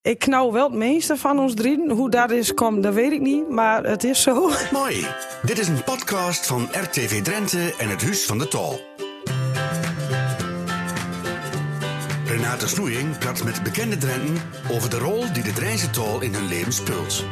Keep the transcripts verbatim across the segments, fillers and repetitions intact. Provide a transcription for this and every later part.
Ik knauw wel het meeste van ons drieën. Hoe dat is komt, dat weet ik niet, maar het is zo. Mooi. Dit is een podcast van R T V Drenthe en het Huis van de Tol. Renate Snoeing praat met bekende Drenten over de rol die de Drijnse Tol in hun leven speelt.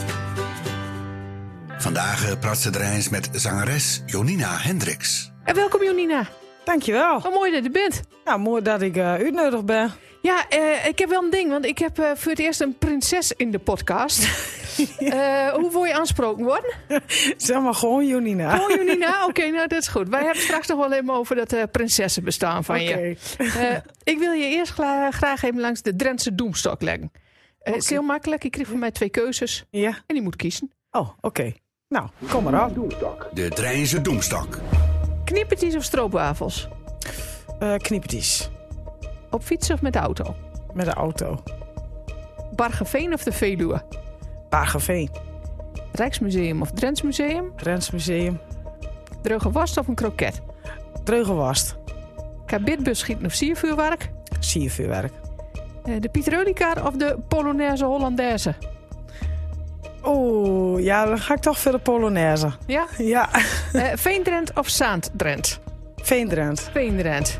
Vandaag praat ze Drijns met zangeres Jonina Hendricks. En welkom Jonina. Dankjewel. Wat mooi dat je er bent. Nou, mooi dat ik uh, uitnodigd ben. Ja, uh, ik heb wel een ding, want ik heb uh, voor het eerst een prinses in de podcast. uh, hoe wil je aansproken worden? Zeg maar gewoon Jonina. Gewoon Jonina? Oké, okay, nou dat is goed. Wij hebben straks nog wel even over dat uh, prinsessen bestaan van okay. je. Uh, ik wil je eerst gra- graag even langs de Drentse Doemstok leggen. Uh, okay. Het is heel makkelijk. Je krijgt van mij twee keuzes. Ja. En die moet kiezen. Oh, oké. Okay. Nou, kom maar op. De Drijnse Doemstok. Kniepertjes of stroopwafels? Uh, kniepertjes. Op fietsen of met de auto? Met de auto. Bargeveen of de Veluwe? Bargeveen. Rijksmuseum of Drents Museum? Drents Museum. Dreugewast of een kroket? Dreugewast. Kabitbus schieten of siervuurwerk? Siervuurwerk. Uh, de Pietrolikaar of de Polonaise Hollandaise? Oeh, ja, dan ga ik toch voor de Polonaise. Ja? Ja. Uh, Veendrent of Zaandrent? Veendrent. Veendrent.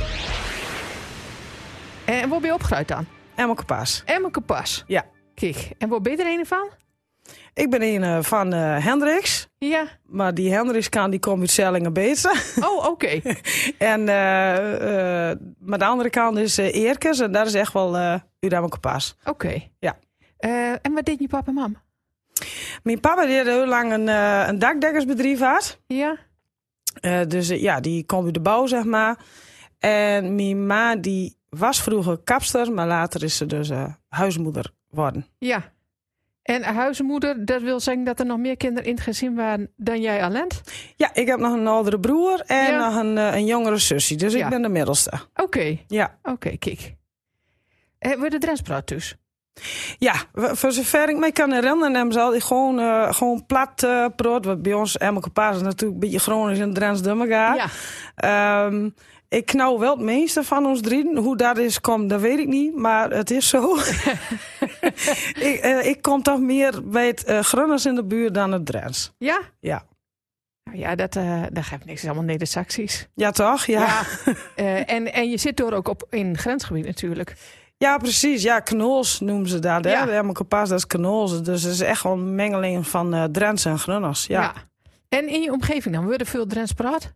En waar ben je opgegroeid dan? Emmelkepas. Emmelkepas. Ja. Kijk, en waar ben je er een van? Ik ben een uh, van uh, Hendricks. Ja. Maar die Hendricks kan, die komt uit Zellingen-Beetsen. Oh, oké. Okay. en, uh, uh, maar de andere kant is uh, Eerkes. En dat is echt wel uh, uit Emmelkepas. Oké. Okay. Ja. Uh, en wat deed je papa en mam? Mijn papa die had heel lang een, uh, een dakdekkersbedrijf had. Ja. Uh, dus uh, ja, die kwam uit de bouw, zeg maar. En mijn ma die was vroeger kapster, maar later is ze dus uh, huismoeder geworden. Ja. En huismoeder, dat wil zeggen dat er nog meer kinderen in het gezin waren dan jij alleen? Ja, ik heb nog een oudere broer en ja. nog een, uh, een jongere zusje. Dus ja. ik ben de middelste. Oké. Okay. Ja. Oké, okay, kijk. Uh, Wordt de Drents praat dus? Ja, voor zover ik me kan herinneren, hebben ze altijd gewoon, uh, gewoon plat uh, brood. Wat bij ons Emmelkepas is natuurlijk een beetje Gronings en Drents door elkaar. Ja. Um, ik knauw wel het meeste van ons drieën. Hoe dat is komt, dat weet ik niet. Maar het is zo. ik, uh, ik kom toch meer bij het uh, Gronings in de buurt dan het Drents. Ja? Ja. Nou ja, dat, uh, dat geeft niks. Allemaal Neder-Saxisch. Ja, toch? Ja. ja. uh, en, en je zit door ook op in grensgebied natuurlijk. Ja, precies. Ja, knols noemen ze dat. Hè? Ja. Emmelkepas, dat is knols. Dus het is echt wel een mengeling van uh, Drents en Gronings. Ja. ja. En in je omgeving dan? Wordt er veel Drents praat?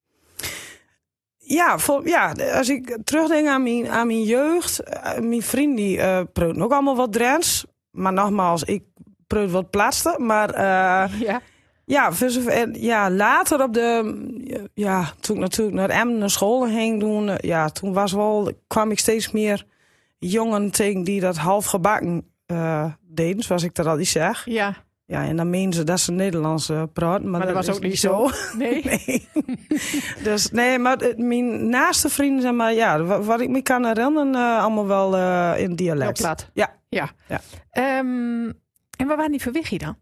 Ja, vol, ja, als ik terugdenk aan mijn, aan mijn jeugd. Uh, mijn vrienden die uh, praten ook allemaal wat Drents. Maar nogmaals, ik praat wat plaatste. Maar uh, ja. Ja, ja, later op de... Ja, toen ik natuurlijk naar Emmen naar school ging doen. Ja, toen was wel, kwam ik steeds meer jongen tegen die dat half gebakken uh, deden, zoals ik dat al eens zeg. Ja. Ja, en dan menen ze dat ze Nederlands uh, praten, maar, maar dat, dat was ook niet zo. zo. Nee. nee. Dus nee, maar mijn naaste vrienden, zeg maar, ja, wat, wat ik me kan herinneren, uh, allemaal wel uh, in dialect. Heel plat. Ja. Ja. ja. Um, en waar waren die verwiggie dan?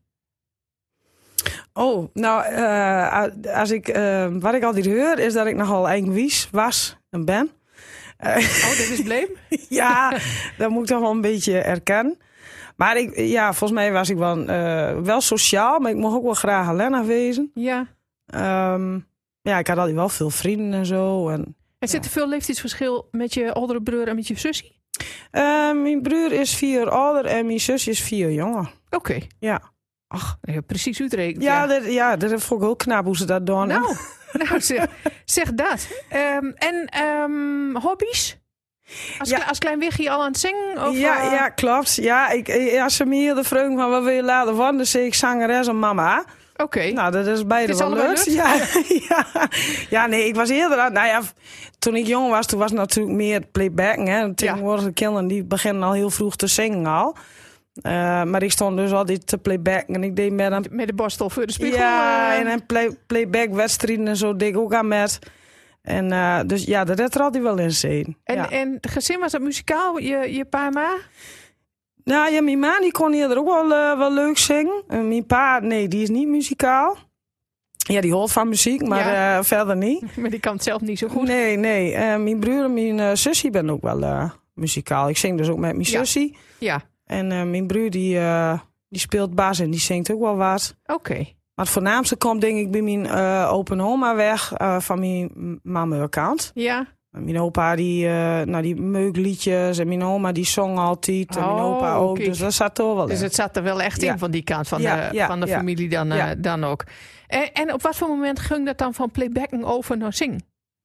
Oh, nou, uh, als ik, uh, wat ik altijd hoor, is dat ik nogal eigenwies was en ben. Uh, oh, dit is bleem? Ja, dat moet ik toch wel een beetje erkennen. Maar ik, ja, volgens mij was ik wel, uh, wel sociaal, maar ik mocht ook wel graag alleen afwezen. Ja. Um, ja, ik had altijd wel veel vrienden en zo. En, en zit ja. er veel leeftijdsverschil met je oudere broer en met je zusje? Uh, mijn broer is vier jaar ouder en mijn zusje is vier jaar jonger. Oké. Okay. Ja. Ach, je hebt precies uitrekend. Ja, ja. Dat, ja, dat vond ik heel knap hoe ze dat doen. Nou, nou zeg, zeg dat. Um, en um, hobby's? Als, ja. kle- als klein wichtje al aan het zingen? Of, ja, uh... ja, klopt. Ja, ik, als ze me hier de vraag van wat wil je laten worden, dan zeg ik zangeres en mama. Oké. Okay. Nou, dat is beide is wel leuk. Ja, ja. ja, nee, ik was eerder aan... Nou ja, toen ik jong was, toen was het natuurlijk meer playbacken. Hè. Tegenwoordig de kinderen die beginnen al heel vroeg te zingen al. Uh, maar ik stond dus altijd te playbacken en ik deed met een... Met de borstel voor de spiegel? Ja, uh... en een play, playback wedstrijden en zo deed ik ook aan met. En uh, dus ja, dat had er altijd wel in zin. En, ja. en het gezin, was dat muzikaal, je, je pa en ma? Nou ja, mijn ma die kon hier ook wel, uh, wel leuk zingen. En mijn pa, nee, die is niet muzikaal. Ja, die hoort van muziek, maar ja. uh, verder niet. Maar die kan het zelf niet zo goed. Nee, nee. Uh, mijn broer en mijn uh, zusje ben ook wel, uh, muzikaal. Ik zing dus ook met mijn Ja. zusje. Ja, En uh, mijn broer die, uh, die speelt bas en die zingt ook wel wat. oké. Okay. Maar het voornaamste komt denk ik bij mijn uh, open oma weg uh, van mijn mama kant. Ja. Mijn opa die, uh, nou, die meugliedjes en mijn oma die zong altijd. En mijn Oh, opa ook, kijk. dus dat zat er wel Dus in. het zat er wel echt Ja. in van die kant van Ja, de, ja, van de ja. familie dan, uh, Ja. dan ook. En, en op wat voor moment ging dat dan van playbacken over naar zingen?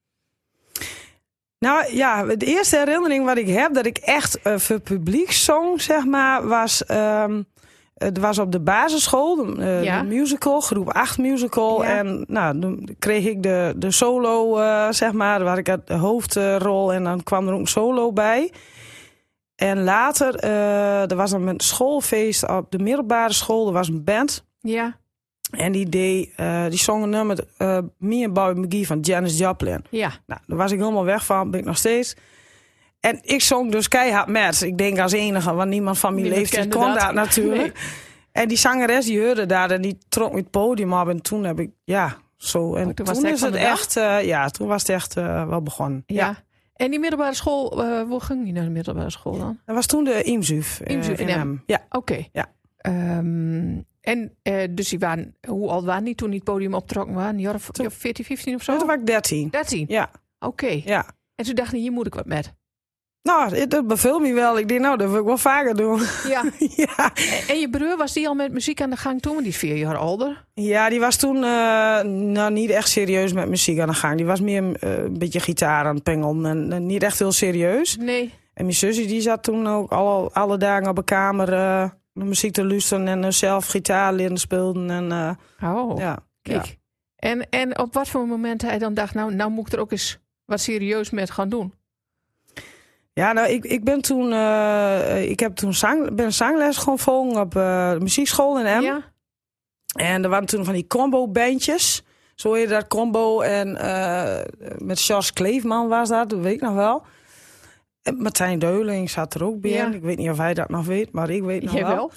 Nou ja, de eerste herinnering wat ik heb dat ik echt uh, voor publiek zong, zeg maar, was... Um, het was op de basisschool, de, uh, Ja. de musical, groep acht musical. Ja. En nou, dan kreeg ik de, de solo, uh, zeg maar, waar ik had de hoofdrol en dan kwam er ook een solo bij. En later, uh, er was dan een schoolfeest op de middelbare school, er was een band. Ja. En die deed, uh, die zong een nummer, uh, Me and Bobby McGee van Janis Joplin. Ja. Nou, daar was ik helemaal weg van, ben ik nog steeds. En ik zong dus keihard met. Ik denk als enige, want niemand van mijn Niemand leeftijd kende kon dat. dat natuurlijk. Nee. En die zangeres die hoorde daar en die trok me het podium op. En toen heb ik, ja, zo. En Oh, toen toen, was het echt is van het de dag? echt, uh, ja, toen was het echt uh, wel begonnen. Ja. Ja. En die middelbare school, uh, hoe ging je naar de middelbare school dan? Dat was toen de IMSUF. uh, IMSUF in in Emmen. Emmen. Ja. Oké. Okay. Ja. Um, en uh, dus die waren, hoe oud waren die toen die het podium optrokken waren? Een jaar of Toen- veertien, vijftien of zo? Toen was ik dertien. dertien? Ja, Oké. Okay. ja. En toen dacht je, hier moet ik wat met. Nou, het- dat beviel me wel. Ik denk, nou, dat wil ik wel vaker doen. Ja. ja. En, en je broer, was die al met muziek aan de gang toen? Want die is vier jaar ouder. Ja, die was toen uh, nou, niet echt serieus met muziek aan de gang. Die was meer uh, een beetje gitaar aan het pengelen en uh, niet echt heel serieus. Nee. En mijn zusje die zat toen ook alle, alle dagen op een kamer uh, muziek te luisteren en uh, zelf gitaar leren spelen. En, uh, Oh, ja, kijk. ja. En, en op wat voor moment hij dan dacht, nou, nou moet ik er ook eens wat serieus met gaan doen? Ja, nou, ik, ik ben toen, uh, ik heb toen zang, ben zangles gaan volgen op uh, de muziekschool in Emmen. Ja? En er waren toen van die combo-bandjes. Zo heette dat, combo. En uh, met Charles Kleefman was dat, dat weet ik nog wel. En Martijn Deuling zat er ook bij. Ja. Ik weet niet of hij dat nog weet, maar ik weet nog Jij wel. wel?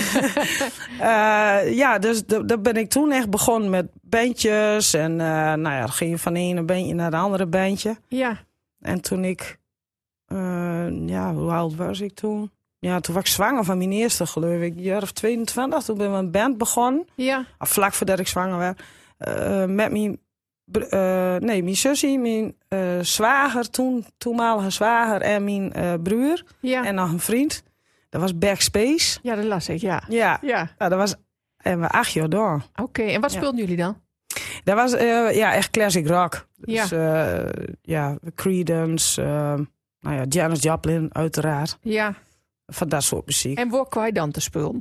uh, ja, dus daar ben ik toen echt begonnen met bandjes. En uh, nou ja, dan ging je van de ene bandje naar de andere bandje. Ja. En toen ik, uh, ja, hoe oud was ik toen? Ja, toen was ik zwanger van mijn eerste, geloof ik. Een jaar of tweeëntwintig, toen ben ik een band begonnen. Ja. Of vlak voordat ik zwanger werd. Uh, met mijn, uh, nee, mijn zusje, mijn uh, zwager, toen, toenmalige zwager en mijn uh, broer. Ja. En nog een vriend. Dat was Backspace. Ja, dat las ik, ja. Ja, Ja. nou, dat was en we acht jaar door. Oké, okay. En wat Ja. speelden jullie dan? Dat was uh, ja, echt classic rock. Ja. Dus uh, ja, Creedence, uh, nou ja, Janis Joplin uiteraard. Ja. Van dat soort muziek. En waar kwam je dan te spelen?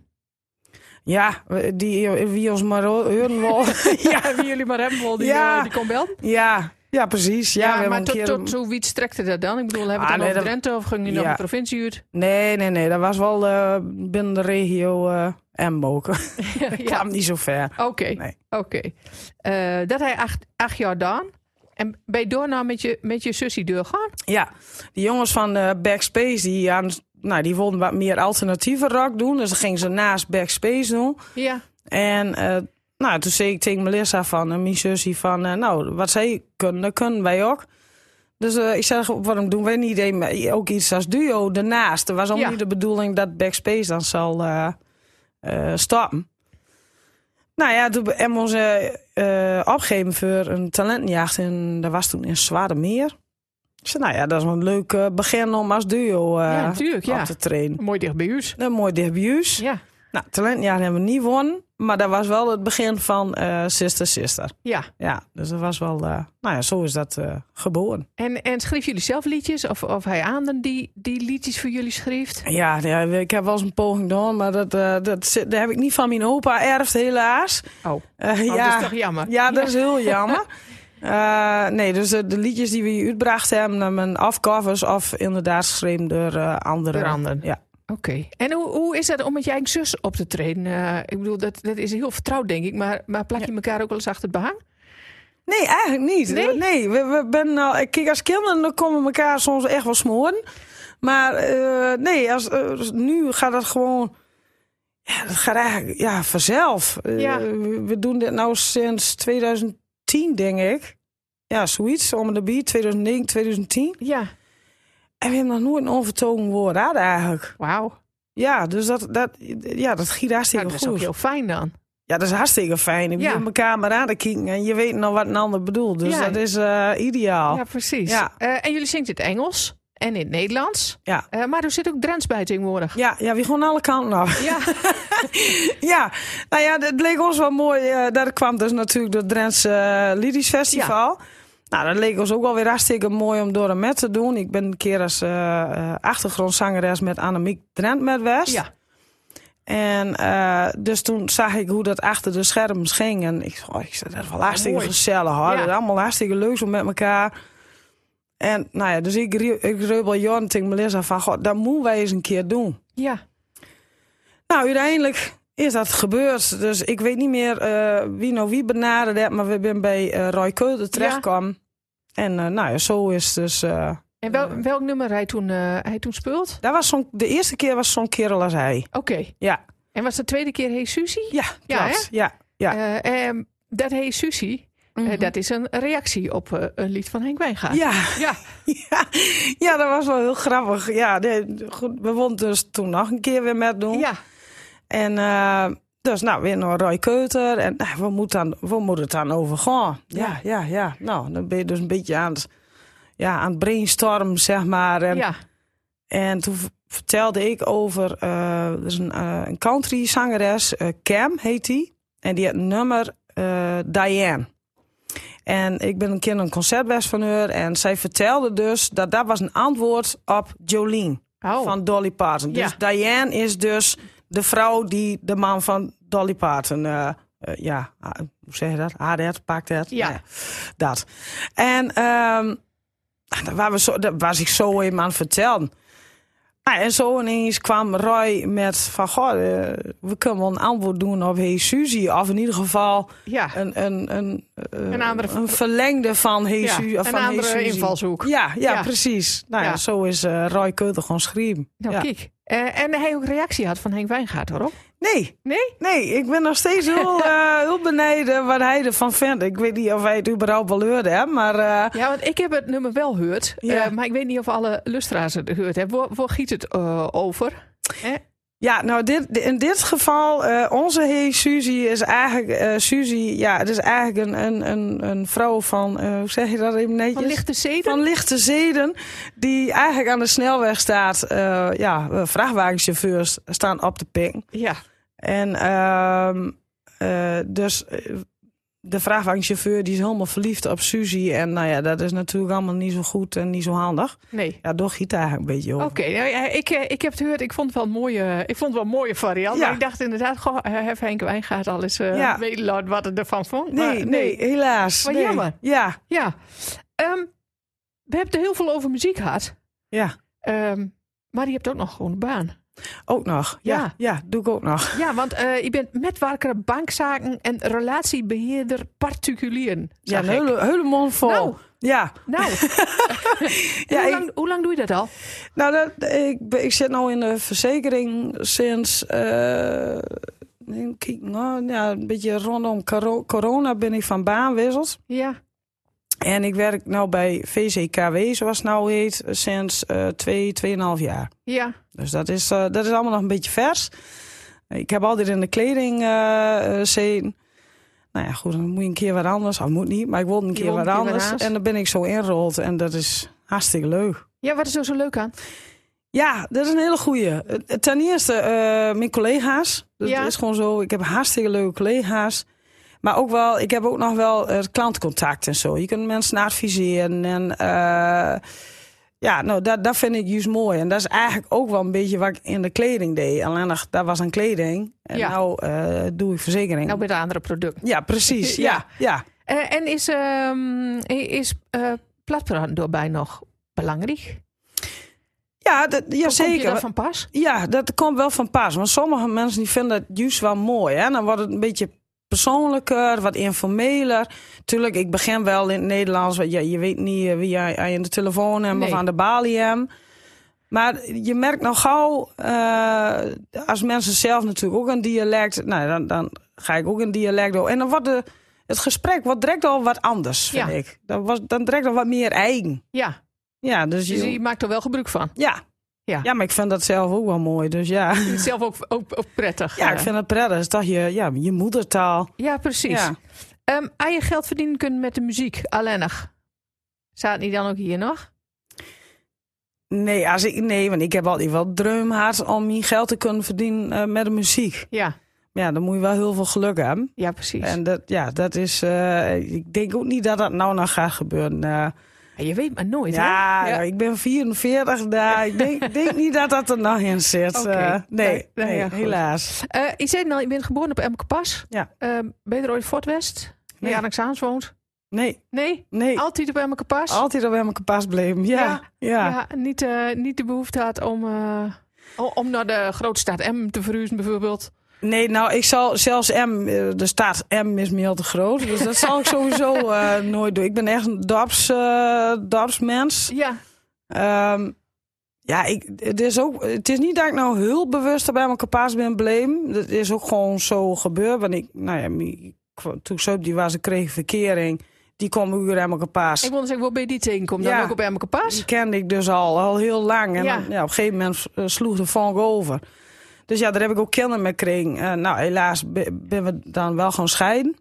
Ja, die wie ons maar horen wil. Ja, wie jullie maar hebben wil, die, Ja. uh, die kon bellen. ja, ja, precies. Ja, Ja, we hebben maar een tot, keer... tot zo wie strekte dat dan? Ik bedoel, hebben we Ah, het dan nee, over dat- Drenthe of ging je nog Ja. een provincie uit? Nee, nee, nee. Dat was wel uh, binnen de regio uh, Emboken. Ja, Dat ja. kwam niet zo ver. Oké, Nee. oké. Eh, dat hij acht, acht jaar dan. En ben je door nou met je, met je zusje doorgaan? Ja, die jongens van uh, Backspace, die, aan, nou, die wilden wat meer alternatieve rock doen. Dus dan gingen ze naast Backspace doen. Ja. En uh, nou, toen zei ik tegen Melissa van, uh, mijn zusje van, uh, nou, wat zij kunnen, dat kunnen wij ook. Dus uh, ik zeg, waarom doen wij niet een, ook iets als duo daarnaast? Er was ook Ja. niet de bedoeling dat Backspace dan zal uh, uh, stoppen. Nou ja, toen hebben we ons uh, opgegeven voor een talentenjacht. En dat was toen in Zwaardermeer. Ik zei, nou ja, dat is wel een leuk uh, begin om als duo uh, Ja, natuurlijk, ja. op te trainen. Mooi dicht bij huis. Een mooi debuut. Ja. Nou, talentenjacht hebben we niet gewonnen. Maar dat was wel het begin van uh, Sister Sister. Ja. Ja, dus dat was wel... Uh, nou ja, zo is dat uh, geboren. En, en schreef jullie zelf liedjes? Of, of hij aan die, die liedjes voor jullie schreef? Ja, ja, ik heb wel eens een poging gedaan. Maar dat, uh, dat, zit- dat heb ik niet van mijn opa erfd, helaas. Oh, Uh, oh ja, dat is toch jammer? Ja, dat is heel jammer. Uh, nee, dus de, de liedjes die we uitgebracht hebben, hebben afcovers of inderdaad geschreven door uh, anderen. Door anderen. Ja. Oké. Okay. En hoe, hoe is dat om met je eigen zus op te treden? Uh, ik bedoel, dat, dat is heel vertrouwd, denk ik. Maar, maar plak je elkaar ook wel eens achter het behang? Nee, eigenlijk niet. Nee? nee we, we ben, uh, kijk, als kinderen dan komen we elkaar soms echt wel smoren. Maar uh, nee, als, uh, nu gaat dat gewoon... Ja, dat gaat eigenlijk ja, vanzelf. Uh, Ja. we, we doen dit nou sinds twintig tien, denk ik. Ja, zoiets. Om de beat, twintig negen, twintig tien. Ja. En we hebben nog nooit een onvertogen woord aan eigenlijk. Wauw. Ja, dus dat, dat, ja, dat giet hartstikke Ja, dat is goed. ook heel fijn dan. Ja, dat is hartstikke fijn. Je Ja. hebt elkaar maar aan te kijken en je weet nog wat een ander bedoelt. Dus Ja. dat is uh, ideaal. Ja, precies. Ja. Uh, en jullie zingt in het Engels en in het Nederlands. Ja. Uh, maar er zit ook Drents bij tegenwoordig. Ja, ja, we gewoon alle kanten af. Ja. Ja, nou ja, het leek ons wel mooi. Uh, daar kwam dus natuurlijk door het Drentse uh, Liedjes Festival. Ja. Nou, dat leek ons ook wel weer hartstikke mooi om door hem met te doen. Ik ben een keer als uh, uh, achtergrondzangeres met Annemiek Drent met West. Ja. En uh, dus toen zag ik hoe dat achter de schermen ging. En ik dacht, oh, ik zei, dat is wel hartstikke mooi. gezellig. Hoor. Ja. Dat is allemaal hartstikke leuk zo met elkaar. En nou ja, dus ik, ik reubel Jorn tegen Melissa van, god, dat moeten wij eens een keer doen. Ja. Nou, uiteindelijk is dat gebeurd. Dus ik weet niet meer uh, wie nou wie benaderd heeft, maar we zijn bij uh, Roy Keuter terechtgekomen. Ja. En uh, nou ja, zo is dus... Uh, en wel, welk nummer hij toen, uh, hij toen speelt? Dat was zo'n, de eerste keer was zo'n kerel als hij. Oké. Okay. Ja. En was de tweede keer Hey Susie? Ja, ja, klopt. Ja, ja. Uh, um, dat Hey Susie, mm-hmm. uh, dat is een reactie op uh, een lied van Henk Wijngaard. Ja. Ja. ja. Ja, dat was wel heel grappig. Ja, nee, goed, we woonden dus toen nog een keer weer met doen. Ja. En uh, dus nou, weer naar Roy Keuter. En uh, we moeten dan, we moeten het dan over gaan. Ja, ja, ja, ja. Nou, dan ben je dus een beetje aan het, ja, aan het brainstormen, zeg maar. En, ja. En toen vertelde ik over uh, dus een, uh, een country zangeres, uh, Cam heet die. En die had een nummer uh, Diane. En ik ben een keer een concertbest van haar. En zij vertelde dus dat dat was een antwoord op Jolene oh. van Dolly Parton. Dus ja. Diane is dus de vrouw die de man van Dolly Parton... Uh, uh, ja, uh, hoe zeg je dat? Had het, pakt het. Ja. Nee, dat. En um, daar, waren we zo, daar was ik zo even aan het vertellen. Ah, en zo ineens kwam Roy met van, goh, uh, we kunnen wel een antwoord doen op Hey Susie. Of in ieder geval ja. een, een, een, uh, een, andere, een verlengde van Hey ja, Susie. Een van andere hey invalshoek. Ja, ja, ja. precies. Nou ja, ja. zo is uh, Roy Keuter gewoon schreeuwen. Nou, ja. kijk. Uh, en hij ook reactie had van Henk Wijngaard, hoor. Nee. Nee? Nee, ik ben nog steeds heel, uh, heel beneden wat hij ervan vindt. Ik weet niet of hij het überhaupt wel hoorde, hè, maar... Uh... Ja, want ik heb het nummer wel gehoord. Ja. Uh, maar ik weet niet of alle luisteraars het gehoord hebben. Waar, waar giet het uh, over? Eh? Ja, nou, dit, in dit geval, uh, onze Hey Susie is eigenlijk... Uh, Susie, ja, het is eigenlijk een, een, een, een vrouw van... Uh, hoe zeg je dat even netjes? Van lichte zeden? Van lichte zeden. Die eigenlijk aan de snelweg staat. Uh, ja, vrachtwagenchauffeurs staan op de ping. Ja. En uh, uh, dus... Uh, de vrachtwagenchauffeur die is helemaal verliefd op Susie. En nou ja, dat is natuurlijk allemaal niet zo goed en niet zo handig. Nee. Ja, door giet eigenlijk een beetje over. Oké, okay, nou ja, ik, ik heb het gehoord. Ik vond het wel een mooie, ik vond het wel een mooie variant. Ja. Maar ik dacht inderdaad, goh, heeft Henk Wijngaard al eens uh, ja. weten wat het ervan vond. Nee, maar, nee, nee, helaas. Maar nee. jammer. Ja. Ja. Um, we hebben er heel veel over muziek gehad. Ja. Um, maar je hebt ook nog gewoon een baan. Ook nog, ja. Ja, ja doe ik ook nog. Ja, want uh, je bent metwerker bankzaken en relatiebeheerder particulieren. Ja, een hele, hele mond vol. Nou, ja. Nou. ja, hoe, lang, ik, hoe lang doe je dat al? Nou, dat, ik, ik zit nu in de verzekering sinds... Uh, kijk, nou, ja, een beetje rondom corona ben ik van baan wisseld. Ja. En ik werk nou bij V C K W, zoals het nou heet, sinds uh, twee, tweeënhalf jaar. Ja. Dus dat is, uh, dat is allemaal nog een beetje vers. Ik heb altijd in de kleding gezeten. Uh, nou ja, goed, dan moet je een keer wat anders. Of moet niet, maar ik wilde een keer wat anders. Keer en dan ben ik zo ingerold en dat is hartstikke leuk. Ja, wat is er zo leuk aan? Ja, dat is een hele goeie. Ten eerste uh, mijn collega's. Dat ja. is gewoon zo, ik heb hartstikke leuke collega's. Maar ook wel, ik heb ook nog wel uh, klantcontact en zo. Je kunt mensen adviseren. En uh, ja, nou, dat, dat vind ik juist mooi. En dat is eigenlijk ook wel een beetje wat ik in de kleding deed. Alleen nog, dat was een kleding. En ja. nou uh, doe ik verzekering. Nou, met andere producten. Ja, precies. ja. ja, ja. Uh, en is, um, is uh, platbrand doorbij nog belangrijk? Ja, dat, ja zeker. Komt je dat van pas? Ja, dat komt wel van pas. Want sommige mensen die vinden het juist wel mooi. Hè? Dan wordt het een beetje persoonlijker, wat informeler. Tuurlijk, ik begin wel in het Nederlands. Want ja, je weet niet wie jij aan de telefoon hebt nee. of aan de balie hebt. Maar je merkt nou gauw, uh, als mensen zelf natuurlijk ook een dialect... Nou, dan, dan ga ik ook een dialect door. En dan wordt de, het gesprek wordt direct al wat anders, vind ja. ik. Dan, was, dan direct al wat meer eigen. Ja. Ja, dus, Dus je, je maakt er wel gebruik van. ja. Ja. ja, maar ik vind dat zelf ook wel mooi. Dus ja, Je vindt het zelf ook, ook, ook prettig. ja eh. ik vind het prettig. Het is toch je, ja, je moedertaal. Ja, precies. Ja. Ehm, als je geld verdienen kunt met de muziek, alleen nog. Staat niet dan ook hier nog? Nee, als ik, nee, want ik heb altijd wel droomhaard om mijn geld te kunnen verdienen uh, met de muziek. Ja, Ja, dan moet je wel heel veel geluk hebben. ja precies. En dat, ja, dat is. Uh, ik denk ook niet dat dat nou nog gaat gebeuren. Uh, Ja, je weet maar nooit, ja, hè? ja, ik ben vierenveertig daar. Ik denk, denk niet dat dat er nog in zit. Oké. Uh, nee, Nee, nee, nee ja, goed. helaas. Uh, je zei al, je bent geboren op Emke Pas. Ja. Uh, ben je er ooit Fort West? Nee. Waar Annexaans woont? Nee, Nee? nee. Altijd op Emke Pas? Altijd op Emke Pas bleven. Ja, ja. Ja, ja. niet, uh, niet de behoefte had om, uh, om naar de grote stad Emmen te verhuizen bijvoorbeeld. Nee, nou, ik zal zelfs M, de staat M is me al te groot. Dus dat zal ik sowieso uh, nooit doen. Ik ben echt een dorps, uh, dorpsmens. Ja. Um, ja, ik, het, is ook, het is niet dat ik nou heel bewust bij mijn kapaas ben bleem. Het is ook gewoon zo gebeurd. Want ik, nou ja, mi, toen zo die was, ik kreeg verkering. Die kwam ook weer aan mijn kapaas. Ik wilde zeggen, waar ben je die tegenkomt? Dan Ja. ook op Emke Pas? Die kende ik dus al, al heel lang. En Ja. dan, ja, op een gegeven moment uh, sloeg de vonk over. Dus ja, daar heb ik ook kinderen mee gekregen. Uh, nou, helaas ben we dan wel gaan scheiden.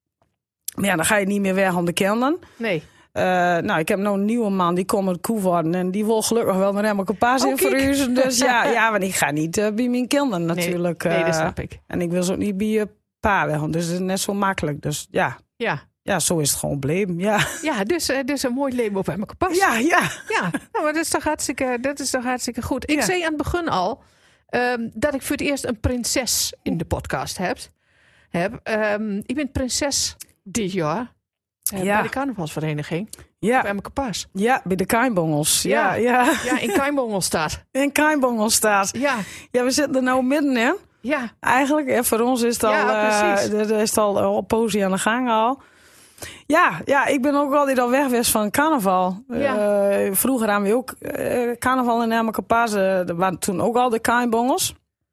Maar ja, dan ga je niet meer weg om de kinderen. Nee. Uh, nou, ik heb nou een nieuwe man, die komt uit Koevoorden. En die wil gelukkig wel naar Emke Pas Oh, in kijk. verhuizen. Dus ja, ja, want ik ga niet uh, bij mijn kinderen natuurlijk. Nee, nee, dat uh, snap ik. En ik wil ze ook niet bij je pa weg. Dus het is net zo makkelijk. Dus ja, Ja. ja zo is het gewoon bleven. Ja, Ja, dus, uh, dus een mooi leven op Emke Pas. ja, ja. Ja, nou, maar dat is toch hartstikke, dat is toch hartstikke goed. Ik Ja. zei aan het begin al um, dat ik voor het eerst een prinses in de podcast heb. heb. Um, ik ben prinses dit jaar uh, Ja. bij de carnavalsvereniging op Ja, Emke Pas. ja, bij de Kainbongels. Ja, Ja. ja. Ja, in Kainbongelstad. In Kainbongels staat. Ja, Ja, we zitten er nou middenin. ja, Eigenlijk, en voor ons is het al, Ja, precies. uh, er is het al uh, posie aan de gang al. Ja, ja, ik ben ook altijd al weg geweest van carnaval. Ja. Uh, vroeger hadden we ook uh, carnaval in Emke Pas. Uh, er waren toen ook al de Kainbongels.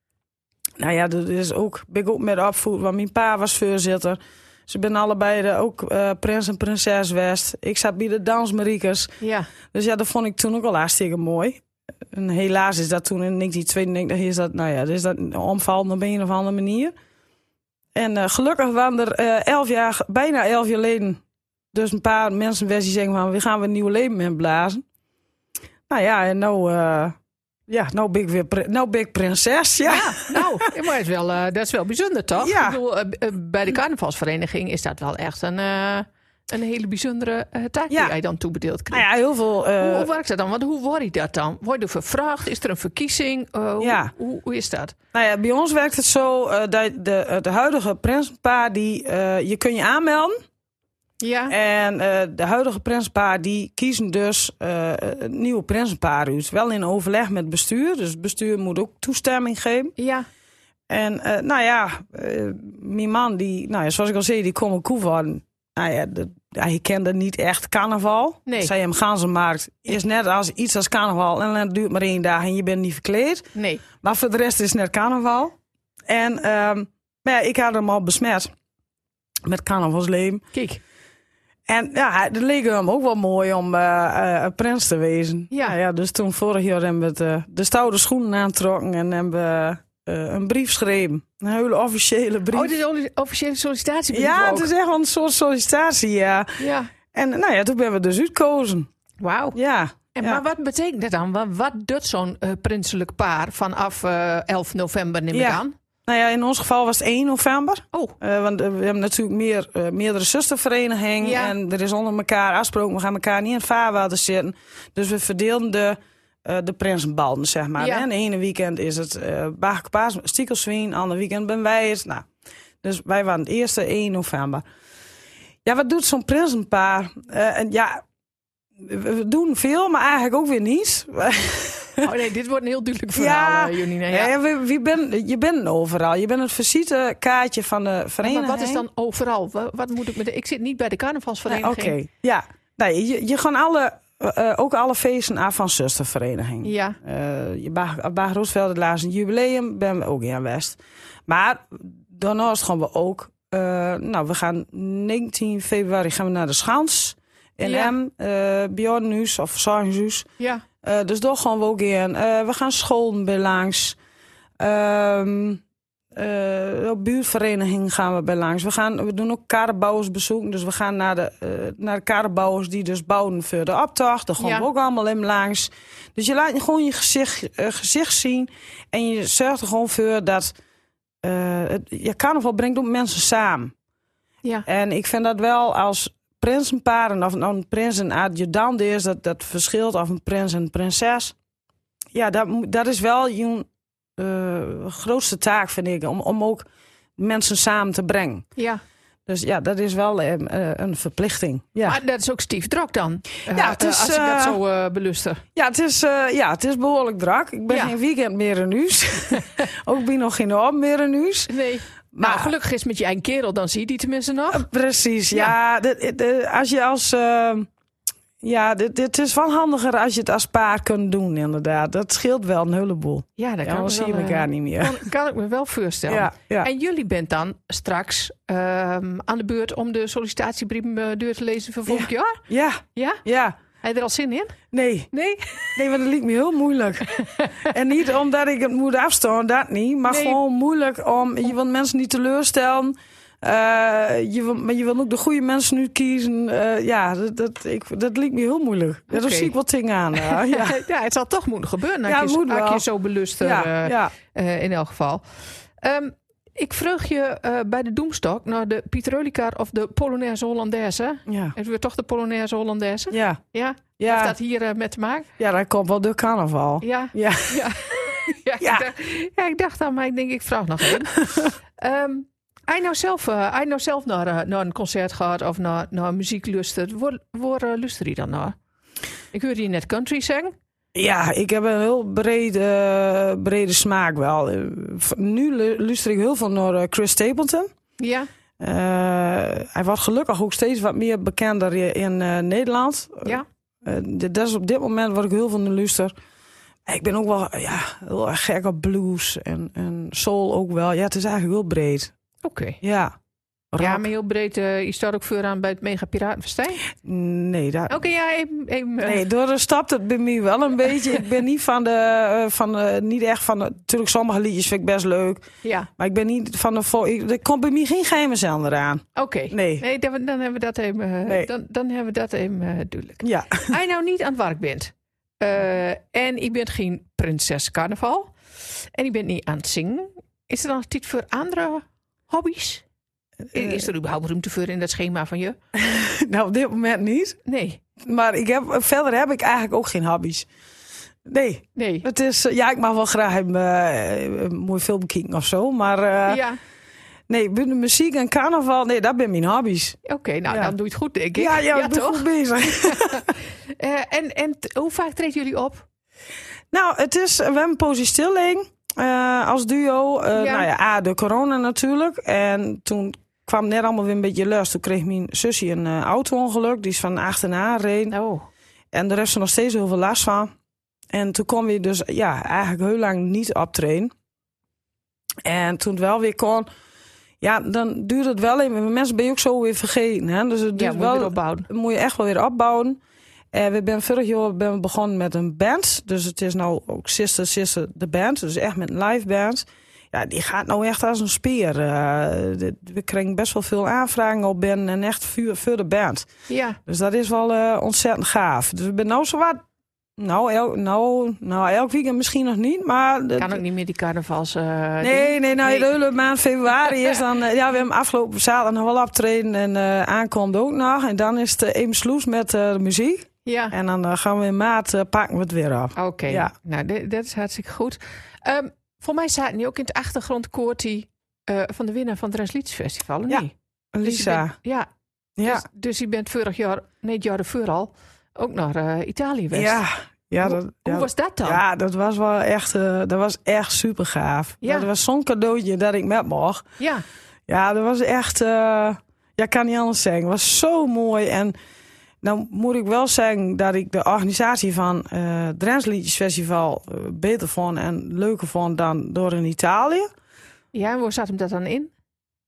Nou ja, dat is ook, ben ik ook met opvoed, want mijn pa was voorzitter. Ze zijn allebei de, ook uh, prins en prinses West. Ik zat bij de dansmariekers. ja. Dus ja, dat vond ik toen ook al hartstikke mooi. En helaas is dat toen in negentien tweeënnegentig is dat, nou ja, is dat omvallend op een of andere manier. En uh, gelukkig waren er uh, elf jaar, bijna elf jaar geleden, dus een paar mensen die zeggen van, we gaan weer een nieuw leven inblazen. Nou ja, en nou, uh, ja, nou ben ik weer, pri- nou ben ik prinses, ja. Ja, nou, maar het is wel, uh, dat is wel bijzonder, toch? Ja. Ik bedoel, uh, uh, bij de carnavalsvereniging is dat wel echt een, uh, een hele bijzondere uh, taak Ja. die jij dan toebedeeld krijgt. Nou ja, heel veel. Uh, hoe, hoe werkt dat dan? Want hoe word je dat dan? Word je vervraagd? Is er een verkiezing? Uh, hoe, Ja. hoe, hoe is dat? Nou ja, bij ons werkt het zo uh, dat de, de huidige prinsenpaar, die, uh, je kun je aanmelden. Ja, En uh, de huidige prinsenpaar, die kiezen dus uh, een nieuwe prinsenpaar uit. Wel in overleg met het bestuur. Dus het bestuur moet ook toestemming geven. ja, En uh, nou ja, uh, mijn man, die, nou ja, zoals ik al zei, die komt uit Koevoorden. Nou ja, de, hij kende niet echt carnaval. Nee. Zei hem, Ganzenmarkt is net als iets als carnaval. En het duurt maar één dag en je bent niet verkleed. nee. Maar voor de rest is het net carnaval. En um, maar ja, ik had hem al besmet met carnavalsleven. Kijk, En ja, het leek hem ook wel mooi om uh, uh, een prins te wezen. Ja. Nou ja, dus toen vorig jaar hebben we het, uh, de stoute schoenen aangetrokken en hebben we uh, een brief geschreven. Een hele officiële brief. oh, dit is een officiële sollicitatiebrief ja, ook. het is echt wel een soort sollicitatie, ja. Ja, En nou ja, toen ben we dus uitgekozen. wauw. Ja. En ja. Maar wat betekent dat dan? Wat, wat doet zo'n uh, prinselijk paar vanaf uh, elf november neem ik Ja. aan? Nou ja, in ons geval was het één november. Oh, Uh, want uh, we hebben natuurlijk meer, uh, meerdere zusterverenigingen. Ja. En er is onder elkaar afgesproken, we gaan elkaar niet in het vaarwater zitten. Dus we verdeelden de, uh, de prinsenbalden, zeg maar. Ja. En de ene weekend is het uh, Baagpaas, Stiekelswien. Ander weekend ben wij het. Nou, dus wij waren het eerste één november. Ja, wat doet zo'n prinsenpaar? Uh, en ja, we, we doen veel, maar eigenlijk ook weer niet. oh nee, dit wordt een heel duidelijk verhaal, uh, Jonina. Ja. Ja, ja, wie, wie ben, je bent overal. Je bent het visitekaartje van de vereniging. Maar wat is dan overal? Wat, wat moet ik met de, ik zit niet bij de carnavalsvereniging. Oké, ja. Nee, je, je gaat alle, uh, ook alle feesten af van zustervereniging. Ja, Uh, je Baag Baag Roosveld, het laatste jubileum, ben we ook in West. Maar daarnaast gaan we ook, uh, nou, we gaan negentien februari gaan we naar de Schans in Ja. M, uh, Bjornhuis of Zorghuis. Ja. Uh, dus daar gaan we ook in. Uh, we gaan scholen bij langs. Um, uh, op buurtvereniging gaan we bij langs. We, gaan, we doen ook kaderbouwers bezoeken. Dus we gaan naar de, uh, naar de kaderbouwers die dus bouwen voor de optocht. Daar gaan Ja. we ook allemaal in langs. Dus je laat gewoon je gezicht, uh, gezicht zien. En je zorgt er gewoon voor dat... Uh, het, ja, carnaval brengt ook mensen samen. Ja. En ik vind dat wel als prinsenparen, of nou een prins en adjudant is, dat, dat verschilt of een prins en een prinses. Ja, dat, dat is wel je uh, grootste taak, vind ik, om, om ook mensen samen te brengen. Ja. Dus ja, dat is wel uh, een verplichting. Ja. Maar dat is ook stief druk dan, uh, ja, het is, als ik dat uh, zo uh, beluister. Ja, het is, uh, ja, het is behoorlijk druk. Ik ben Ja. geen weekend meer in huis. Ook ben nog geen op meer in huis. Nee. Maar nou, gelukkig is met je eigen kerel, dan zie je die tenminste nog. Uh, precies, ja. ja de, de, als je als... Uh, ja, dit, dit is wel handiger als je het als paar kunt doen, inderdaad. Dat scheelt wel een heleboel. Ja, dat ja, kan dan zie je wel, elkaar uh, niet meer. Kan, kan ik me wel voorstellen. Ja, ja. En jullie bent dan straks um, aan de beurt om de sollicitatiebrief uh, deur te lezen voor volgend ja. jaar? Ja, Ja? ja. Heb je er al zin in? Nee. Nee? Nee, want dat liep me heel moeilijk. En niet omdat ik het moet afstaan, dat niet. Maar Nee. gewoon moeilijk om... Je wilt mensen niet teleurstellen. Uh, je wil, maar je wil ook de goede mensen nu kiezen. Uh, ja, dat, dat, ik, dat liep me heel moeilijk. Okay. Daar zie ik wat dingen aan. Uh, ja. ja, het zal toch moeten gebeuren. Ja, als je, moet wel. als je zo beluster, ja, uh, ja. Uh, in elk geval. Um, ik vroeg je uh, bij de Doemstok naar de Pietreulikar of de Polonaise Hollandaise. Ja. Hebben we toch de Polonaise Hollandaise? Ja. Ja? Ja. Heeft dat hier uh, met te maken? Ja, dat komt wel door carnaval. Ja. Ja. Ja. ja, ja. Ik dacht, ja, ik dacht aan, maar ik denk, ik vraag nog één. um, Hij nou zelf, uh, hij nou zelf naar, uh, naar een concert gaat of naar, naar muziek luistert, waar, waar uh, luister je dan naar? Ik hoorde je net country zingen. Ja, ik heb een heel brede, brede smaak wel. Nu luister ik heel veel naar uh, Chris Stapleton. Ja. Uh, hij wordt gelukkig ook steeds wat meer bekender in uh, Nederland. Ja. Uh, dat is op dit moment wat ik heel veel naar luister. Ik ben ook wel ja, heel erg gek op blues en, en soul ook wel. Ja, het is eigenlijk heel breed. Oké. Okay. Ja. Rock. Ja, maar heel breed. Uh, je staat ook vooraan bij het Mega Piratenfestijn? Nee, dat... Oké, okay, ja, even... even uh... Nee, door stapt het bij mij wel een beetje. Ik ben niet van de... Uh, van de niet echt van de... Natuurlijk, sommige liedjes vind ik best leuk. Ja. Maar ik ben niet van de... Vo- ik, er komt bij mij geen geheime zender aan. Oké. Okay. Nee. Nee, dan, dan hebben we dat even... Uh, nee. dan, dan hebben we dat even uh, duidelijk. Ja. Als je nou niet aan het werk bent... Uh, en je bent geen prinses carnaval... en je bent niet aan het zingen... is er dan tijd voor andere hobby's? Is er überhaupt ruimte voor in dat schema van je? Nou, op dit moment niet. Nee. Maar ik heb, verder heb ik eigenlijk ook geen hobby's. Nee. Nee. Het is, ja, ik mag wel graag een, uh, een mooi film kijken of zo. Maar uh, ja. nee, binnen muziek en carnaval, nee, dat zijn mijn hobby's. Oké, okay, nou ja. Dan doe je het goed, denk ik. Ja, ja, ja ik ben toch? goed bezig. uh, en, en t- hoe vaak treden jullie op? Nou, het is, we hebben Poëzie Stilling uh, als duo. Uh, ja. Nou ja, A, de corona natuurlijk. En toen kwam net allemaal weer een beetje lust. Toen kreeg mijn zusje een uh, auto-ongeluk. Die is van achterna reden. Oh. En daar heeft ze nog steeds heel veel last van. En toen kon we dus ja, eigenlijk heel lang niet optreden. En toen het wel weer kon... Ja, dan duurt het wel even. Mensen ben je ook zo weer vergeten. Hè? Dus het duurt ja, wel, moet je opbouwen. Moet je echt wel weer opbouwen. En we zijn vorig jaar ben we begonnen met een band. Dus het is nou ook Sister Sister de band. Dus echt met een live band. Ja, die gaat nou echt als een speer. Uh, de, we krijgen best wel veel aanvragen op binnen en echt vuur voor de band. Ja. Dus dat is wel uh, ontzettend gaaf. Dus we zijn nou zo wat... Nou, el, nou, nou, elk weekend misschien nog niet, maar... De, kan ook niet meer die carnavals... Uh, nee, nee, nou, nee. De hele maand februari is dan... Uh, ja, we hebben afgelopen zaterdag nog wel optreden en uh, aankomt ook nog. En dan is het uh, even sloes met uh, de muziek. Ja. En dan uh, gaan we in maart uh, pakken we het weer op. Oké, okay. ja. Nou, dit, dat is hartstikke goed. Um, voor mij zaten die ook in het achtergrondkoor die uh, van de winnaar van het Drents Liedjesfestival, ja, niet? Lisa. Dus ja, ja. Dus, dus je bent vorig jaar, nee, het jaar ervoor al, ook naar uh, Italië geweest. Ja. Ja, dat, hoe, ja, hoe was dat dan? Ja, dat was wel echt, uh, dat was echt super gaaf. Ja. Dat was zo'n cadeautje dat ik met mocht. Ja. Ja, dat was echt, uh, ja, kan niet anders zeggen. Het was zo mooi. En dan moet ik wel zeggen dat ik de organisatie van uh, het Drents Liedjesfestival uh, beter vond en leuker vond dan door in Italië. Ja, en waar zat hem dat dan in?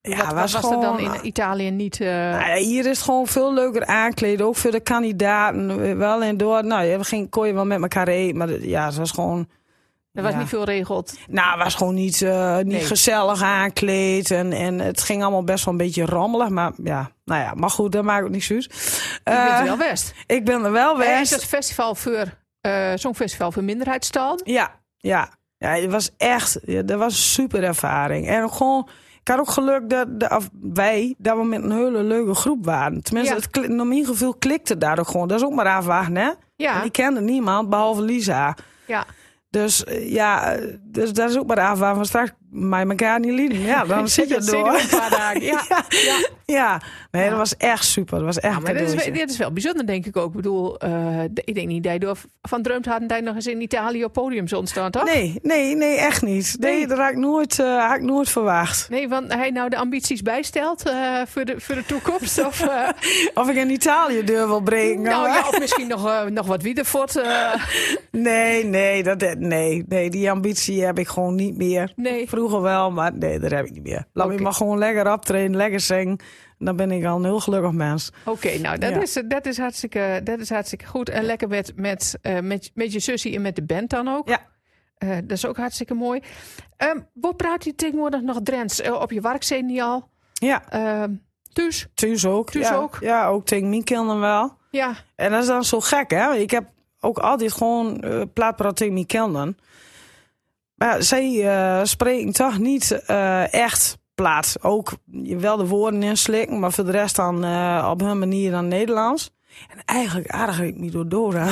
Ja, wat, wat was, was gewoon, er dan in Italië niet... Uh... Nou ja, hier is het gewoon veel leuker aankleden. Ook voor de kandidaten. Wel en door. Nou, ja, we gingen, kon je wel met elkaar eten. Maar ja, het was gewoon... Er was ja. niet veel regeld. Nou, het was gewoon niet, uh, niet nee. gezellig aankleed. En, en het ging allemaal best wel een beetje rommelig. Maar ja, nou ja, maar goed, dat maakt het niet uit. Uh, je bent er wel best. Ik ben er wel best. En is dat festival voor, uh, zo'n festival voor minderheidstaal? Ja, ja. Ja, het was echt, ja, dat was een super ervaring. En gewoon, ik had ook geluk dat, dat of wij, dat we met een hele leuke groep waren. Tenminste, ja. het, in ieder geval klikte daar ook gewoon. Dat is ook maar afwachten, hè? Ja. En die kende niemand, behalve Lisa. Ja. Dus ja, dus dat is ook maar afwachten van straks mij elkaar niet lieden. Ja, dan zit je door. Een paar dagen. Ja. Ja. Ja. ja, nee, ja. dat was echt super. Dat was echt ja, maar dit is, dit is wel bijzonder, denk ik ook. Ik bedoel, uh, ik denk niet dat je door van dreumd hadden dat je nog eens in Italië op podium zou staan, toch? Nee, nee, nee, echt niet. Nee, nee. dat had ik nooit, uh, had ik nooit verwacht. Nee, want hij nou de ambities bijstelt uh, voor, de, voor de toekomst? Of, uh... of ik in Italië deur wil breken. Nou ja, of misschien nog, uh, nog wat Wiedevoort. Uh... Nee, nee, dat, nee, nee, die ambitie heb ik gewoon niet meer. Nee. Vroeger wel, maar nee, dat heb ik niet meer. Laat okay. me maar gewoon lekker optreden, lekker zingen. Dan ben ik al een heel gelukkig mens. Oké, okay, nou, dat, ja. is, dat, is hartstikke, dat is hartstikke goed. En lekker met, met, uh, met, met je zusje en met de band dan ook. Ja. Uh, dat is ook hartstikke mooi. Um, wat praat je tegenwoordig nog Drents? Uh, op je werk zijn die al? Ja. Uh, thuis? Thuis ook. Thuis ja. ook? Ja, ook tegen mijn kinderen wel. Ja. En dat is dan zo gek, hè? Ik heb ook altijd gewoon uh, plaatpraat tegen mijn kinderen. Maar zij uh, spreken toch niet uh, echt plaat. Ook wel de woorden inslikken, maar voor de rest dan uh, op hun manier dan Nederlands. En eigenlijk aardig ik me door Dora.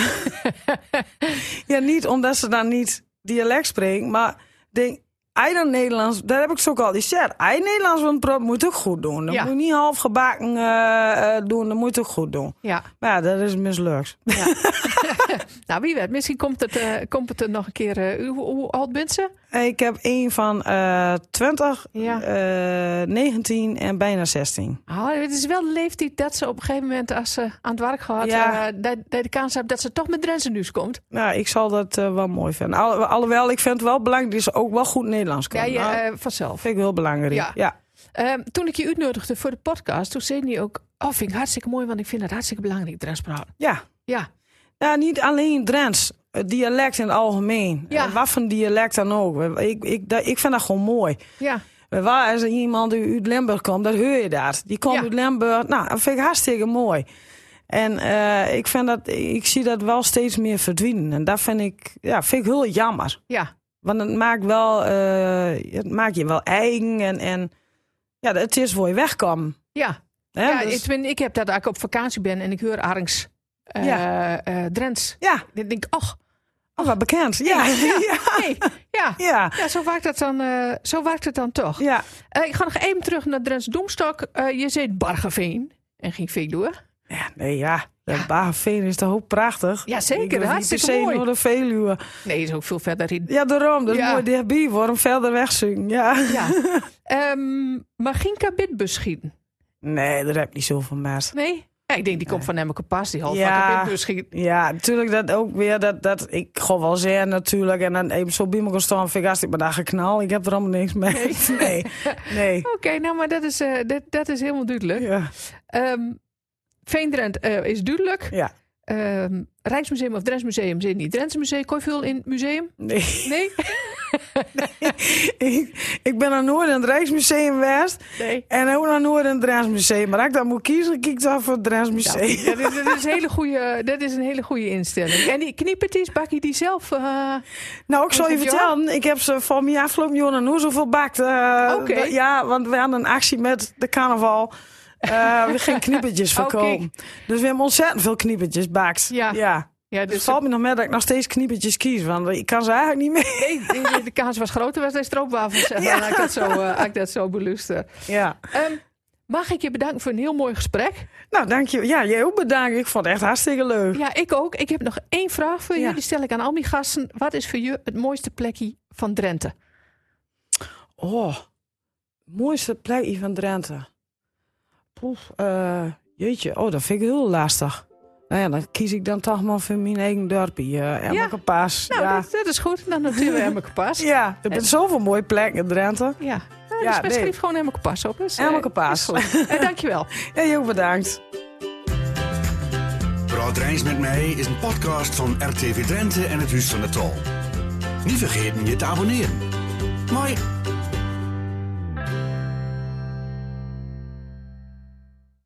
Ja, niet omdat ze dan niet dialect spreken, maar denk, ai dan Nederlands, daar heb ik zo ook al die zet. Ai Nederlands want praat moet je ook goed doen. Dan ja. moet je niet half gebakken uh, uh, doen, dan moet je ook goed doen. Ja. Maar ja, dat is mislukt. Ja. Nou, wie weet, misschien komt het, uh, komt het er nog een keer. Uh, hoe, hoe oud bent ze? Ik heb een van uh, twintig, ja. uh, negentien en bijna zestien. Oh, het is wel de leeftijd dat ze op een gegeven moment, als ze aan het werk gaat, ja. uh, dat, dat de kans heeft dat ze toch met Drentse nieuws komt. Nou, ik zal dat uh, wel mooi vinden. Al, alhoewel, ik vind het wel belangrijk dat ze ook wel goed Nederlands kan. Ja, ja nou, uh, vanzelf. Vind ik heel belangrijk. Ja. Ja. Um, toen ik je uitnodigde voor de podcast, toen zei je ook, oh, vind ik hartstikke mooi, want ik vind het hartstikke belangrijk, Drents praten. Ja. Ja. Ja, niet alleen Drents. Het dialect in het algemeen. Ja. Wat voor dialect dan ook. Ik, ik, dat, ik vind dat gewoon mooi. Ja. Waar als er iemand uit Limburg komt, dan hoor je dat. Die komt ja. uit Limburg. Nou, dat vind ik hartstikke mooi. En uh, ik, vind dat, ik zie dat wel steeds meer verdwijnen. En dat vind ik, ja, vind ik heel jammer. Ja. Want het maakt, wel, uh, het maakt je wel eigen. En, en ja, het is voor je wegkomen. Ja. He, ja dus... ik, ben, ik heb dat ik op vakantie ben en ik hoor Arings uh, ja. uh, Drents. Ja. Dan denk ik, ach. Oh, wat bekend. Ja. Ja, ja, ja. Nee, ja. ja. ja zo, werkt het dan, uh, zo werkt het dan toch. Ja. Uh, ik ga nog even terug naar Drents Doemstok. Uh, je zei Bargeveen en ging veel door. Ja, nee, ja. De ja. Bargeveen is toch ook prachtig. Ja, zeker. Hartstikke mooi. Door de Veluwe. Nee, is ook veel verder in. Ja, daarom. Dat is ja. mooi dichtbij. Waarom verder wegzingen. Ja. ja. Um, maar geen kabitbus schieten? Nee, daar heb ik niet zoveel mes. Nee? Ja, ik denk die komt van Emmeke Pas, die half ja, van kabitbus schieten. Ja, natuurlijk dat ook weer. Dat, dat, ik gewoon wel zeggen natuurlijk. En dan even zo bij me staan, vind ik hartstikke maar daar geknal. Ik heb er allemaal niks mee. Nee. nee. nee. Oké, okay, nou maar dat is, uh, dat, dat is helemaal duidelijk. Ja. Um, Veendrent uh, is duidelijk. Ja. Um, Rijksmuseum of Drents Museum zit niet. Drents Museum, kon je veel in het museum? Nee. Nee? nee. ik, ik ben nog nooit in het Rijksmuseum geweest. Nee. En ook nog nooit in het Drents Museum. Maar als ik dan moet kiezen, kiek ik dan voor het Drents Museum. Ja, dat, is, dat, is een hele goeie, dat is een hele goede instelling. En die kniepertjes, bak je die zelf? Uh, nou, ik zal je vertellen. Ik heb ze van mij afgelopen jaar nog zoveel bakt. Uh, Oké. Okay. Ja, want we hadden een actie met de carnaval. Uh, we gaan kniepertjes verkopen. Okay. Dus we hebben ontzettend veel kniepertjes bakt. Ja. ja. ja dus, dus het valt me nog met dat ik nog steeds kniepertjes kies. Want ik kan ze eigenlijk niet meer. Nee, de kans was groter was deze stroopwafels. Ja. Dan had ik dat zo, uh, had ik dat zo beluisterd. Ja. Um, mag ik je bedanken voor een heel mooi gesprek? Nou, dank je. Ja, jij ook bedankt. Ik vond het echt hartstikke leuk. Ja, ik ook. Ik heb nog één vraag voor ja. je. Die stel ik aan al mijn gasten. Wat is voor je het mooiste plekje van Drenthe? Oh, het mooiste plekje van Drenthe. Poef, uh, jeetje, oh, dat vind ik heel lastig. Nou ja, dan kies ik dan toch maar voor mijn eigen dorpje, uh, Emmeke Pas. Nou, ja. dat, dat is goed. Dan natuurlijk Emmeke Pas. Ja, er zijn zoveel mooie plekken in Drenthe. Ja, nou Ja, dus nee. Schrijf gewoon Emmeke Pas op. Dus, Emmeke Pas. uh, dankjewel. Ja, heel bedankt. Praat Rijns met mij is een podcast van R T V Drenthe en het Huis van de Tol. Niet vergeten je te abonneren. Mooi.